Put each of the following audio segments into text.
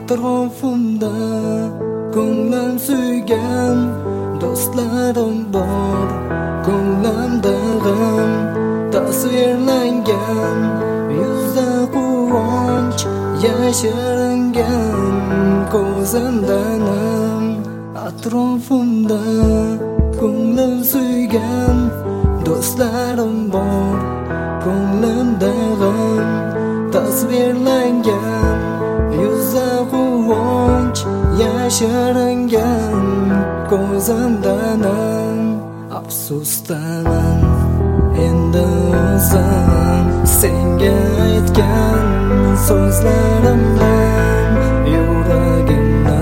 Atrofimda ko'nglim suygan do'stlarim bor, ko'nglimda g'am tasvirlangan, yuzda quvonch yashiringan, ko'zimda nam. Atrofimda ko'nglim suygan do'stlarim bor, ko'nglimda g'am tasvirlangan, yuzda quvonch yashiringan, ko'zimda nam. Afsusdaman endi o'zim senga aytgan so'zlarimdan, yuragimni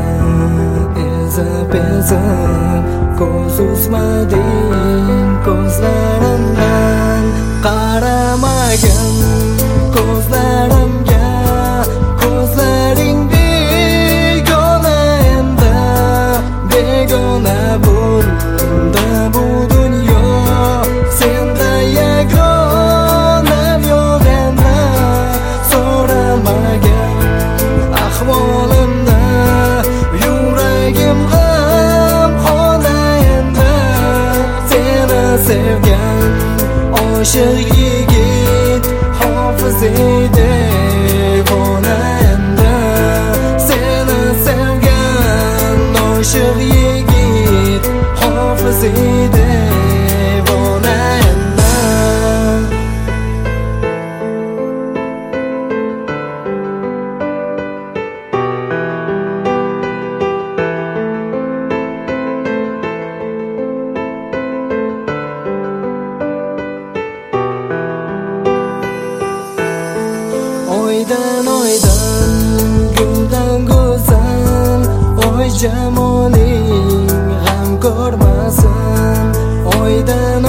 ezib ko'z uzmading ko'zlarimdan. Qaramagin ko'zlarimga, ko'zlaring begona endi, begona bo'ldi bu dunyo. Senda yagonam yo'q endi, so'ramagin ahvolimni, yuragim g'amxona endi. Seni sevgan oshiq yigit hofiz edi, devona endi. Seni sevgan oshiq yigit hofiz edi, devona endi. Oydan guldan go'zal, oy jamoling g'am ko'rmasin. Oydan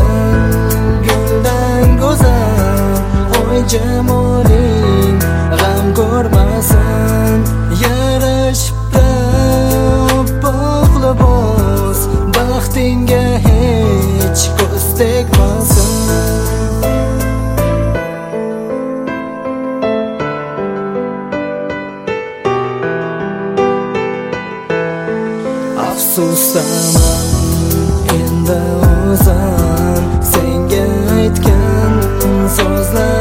guldan go'zal, oy jamoling g'am ko'rmasin. Yarashibdi oppoq libos, baxtingga hech ko'z tegmasin. Afsusdaman endi o'zim senga aytgan so'zlar